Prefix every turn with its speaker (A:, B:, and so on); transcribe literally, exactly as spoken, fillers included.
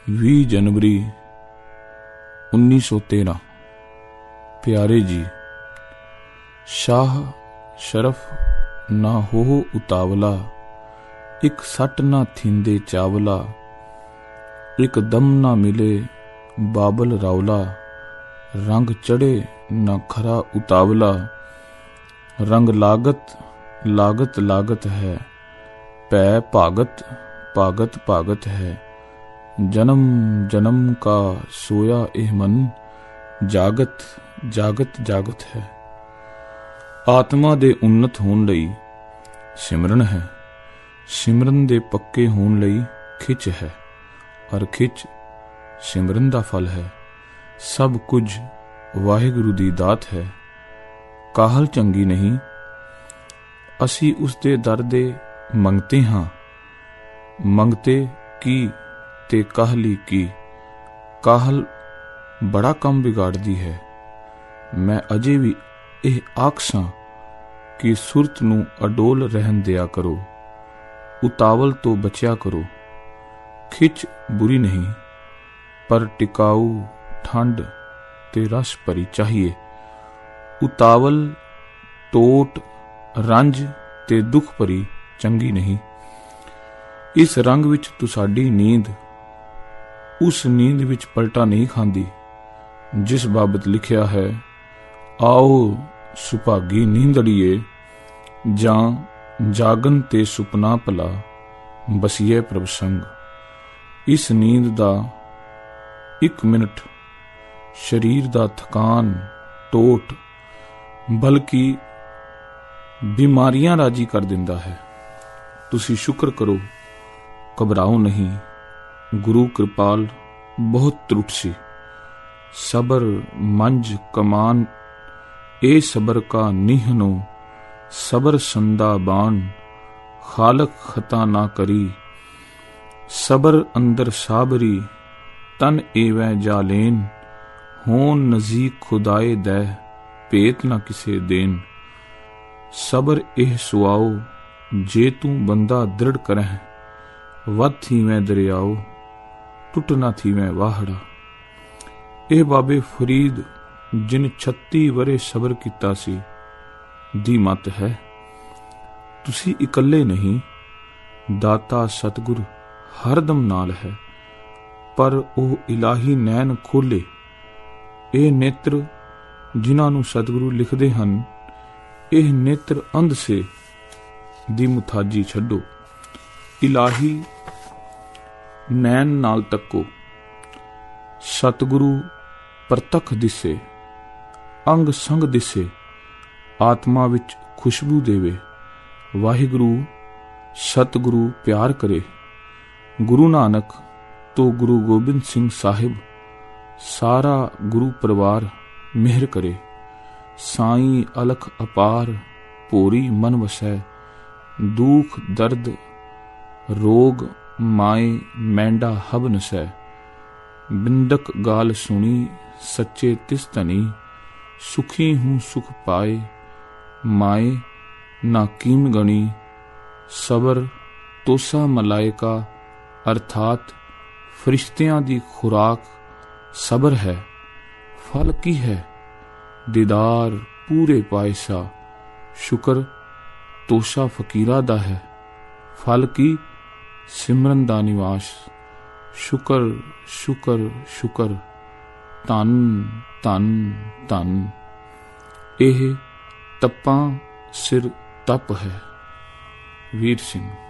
A: ਵੀਹ ਜਨਵਰੀ ਉੱਨੀ ਸੌ ਤੇਰਾਂ। ਪਿਆਰੇ ਜੀ, ਸ਼ਾਹ ਸ਼ਰਫ ਨਾ ਹੋ ਉਤਾਵਲਾ, ਇੱਕ ਸੱਟ ਨਾ ਥੀਂਦੇ ਚਾਵਲਾ, ਇੱਕ ਦਮ ਨਾ ਮਿਲੇ ਬਾਬਲ ਰਾਵਲਾ, ਰੰਗ ਚੜੇ ਨਾ ਖਰਾ ਉਤਾਵਲਾ, रंग लागत लागत लागत है, पै भागत भागत भागत है, जन्म जन्म का सोया एह मन, जागत जागत जागत है। आत्मा दे उन्नत होण लई सिमरन है, सिमरन दे पक्के होण लई खिच है, और खिच सिमरन दा फल है। सब कुछ वाहिगुरु दी दात है, काहल चंगी नहीं, असी उसदे दर दे मंगते हाँ, मंगते की ते काहली की, काहल बड़ा कम बिगाड़दी है। मैं अजे भी यह आखसां कि सुरत नूं अडोल रहन दिया करो, उतावल तो बचिया करो। खिच बुरी नहीं, पर टिकाऊ ठंड ते रस भरी चाहिए। उतावल टोट रंज ते दुख भरी चंगी नहीं। इस रंग विच तुसाडी नींद उस नींद विच पलटा नहीं खांदी जिस बाबत लिखिया है, आओ सुभागी नींदड़िए, जां जागन ते सुपना भला, बसीए प्रभ संग। इस नींद दा एक मिनट शरीर दा थकान टोट बल्कि बीमारियां राजी कर दिंदा है। तुसी शुक्र करो, घबराओ नहीं। गुरु कृपाल बहुत त्रुट सी, सबर मंज कमान, ए सबर का निहनो, सबर संदा बाण, खालक खता ना करी, सबर अंदर साबरी, तन एवं जालेन, होन नजीक खुदाए दै, भेत ना किसे देन। सबर एह सुआओ, जे तू बंदा दृढ़ करह, वध थी मैं दरियाओ, टुट ना थी मैं वाहड़ा। एह बाबे फरीद जिन छत्ती वरे सबर कीता सी दी मत है। तुसी इकल्ले नहीं, दाता सतगुर हरदम नाल है, पर ओह इलाही नैन खोले। एह नेत्र जिन्हां नूं सतगुरु लिखदे हन, एह नेत्र अंध से दी मुथाजी छड्डो। इलाही नैन नाल तक्को, सतगुरु परतख दिसे, अंग संग दिसे, आत्मा विच खुशबू देवे। वाहिगुरु सतगुरु प्यार करे। गुरु नानक तो गुरु गोबिंद सिंह साहिब, सारा गुरु परिवार मेहर करे। साईं अलख अपार, भोरी मन वसै, दुख दर्द रोग माए, मैंडा हब नसै। बिंदक गाल सुनी, सच्चे तिस धनी, सुखी हूँ सुख पाए, माए ना कीम गणी। सबर तोसा मलाइका अर्थात फरिश्तियां दी खुराक सबर है। फल की है दीदार पूरे पायसा, शुक्र तोशा फकीरा दा है। फल की सिमरन दा निवास, शुक्र शुक्र शुक्र, धन धन धन। एह तप्पां सिर तप है। वीर सिंह।